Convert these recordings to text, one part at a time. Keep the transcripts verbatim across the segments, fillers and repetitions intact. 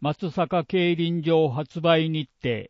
松阪競輪場発売日程。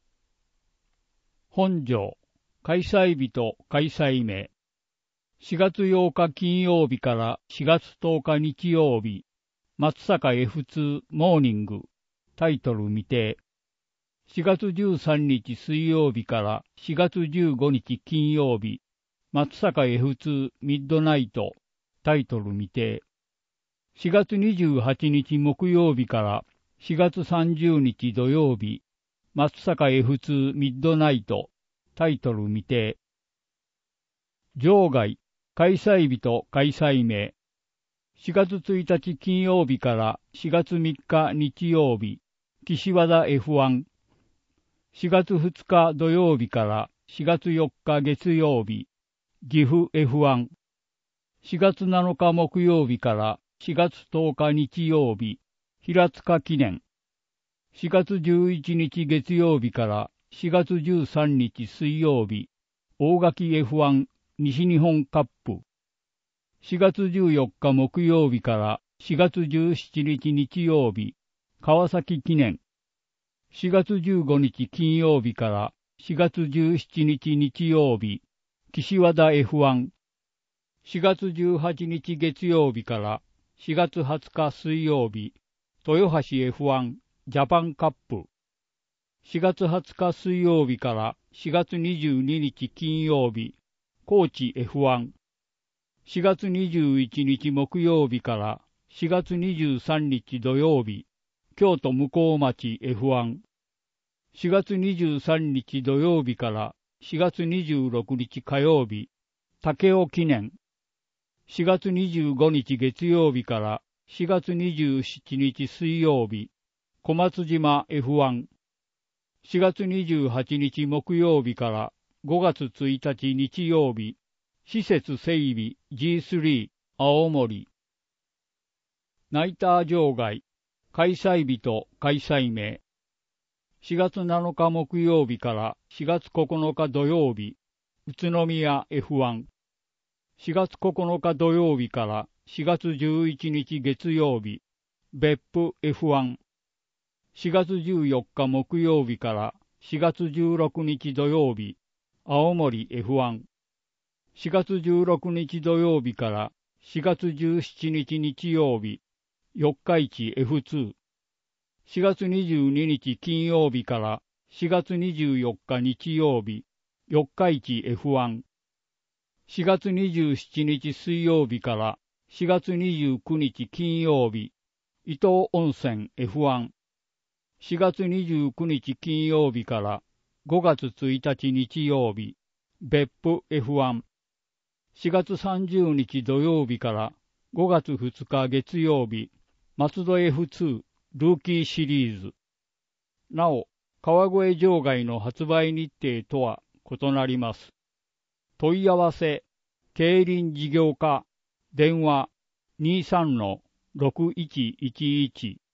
本条、開催日と開催名。しがつようか金曜日からしがつとおか日曜日、松阪 エフツー モーニング、タイトル未定。しがつじゅうさんにち水曜日からしがつじゅうごにち金曜日、松阪 エフツー ミッドナイト、タイトル未定。しがつにじゅうはちにち木曜日からしがつさんじゅうにち土曜日、松阪 エフツー ミッドナイト、タイトル未定。場外、開催日と開催名。しがつついたち金曜日からしがつみっか日曜日、岸和田 エフワン。しがつふつか土曜日からしがつよっか月曜日、岐阜 エフワン。しがつなのか木曜日からしがつとおか日曜日、平塚記念。しがつじゅういちにち月曜日からしがつじゅうさんにち水曜日、大垣 エフワン 西日本カップ。しがつじゅうよっか木曜日からしがつじゅうしちにち日曜日、川崎記念。しがつじゅうごにち金曜日からしがつじゅうしちにち日曜日、岸和田 エフワン。しがつじゅうはちにち月曜日からしがつはつか水曜日、豊橋 エフワン ジャパンカップ。しがつはつか水曜日からしがつにじゅうににち金曜日、高知 エフワン。しがつにじゅういちにち木曜日からしがつにじゅうさんにち土曜日、京都向町 エフワン。しがつにじゅうさんにち土曜日からしがつにじゅうろくにち火曜日、武雄記念。しがつにじゅうごにち月曜日からしがつにじゅうしちにち水曜日、小松島 エフワン。しがつにじゅうはちにち木曜日からごがつついたち日曜日、施設整備 ジースリー 青森。ナイター場外、開催日と開催名。しがつなのか木曜日からしがつここのか土曜日、宇都宮 エフワン。しがつここのか土曜日からしがつじゅういちにち月曜日、別府 エフワン。しがつじゅうよっか木曜日からしがつじゅうろくにち土曜日、青森 エフワン。しがつじゅうろくにち土曜日からしがつじゅうしちにち日曜日、四日市 エフツー。しがつにじゅうににち金曜日からしがつにじゅうよっか日曜日、四日市 エフワン。しがつにじゅうしちにち水曜日からしがつにじゅうくにち金曜日、伊東温泉 エフワン。しがつにじゅうくにち金曜日からごがつついたち日曜日、別府 エフワン。しがつさんじゅうにち土曜日からごがつふつか月曜日、松戸 エフツー ルーキーシリーズ。なお、川越場外の発売日程とは異なります。問い合わせ、競輪事業課、電話 にさんのろくいちいちいち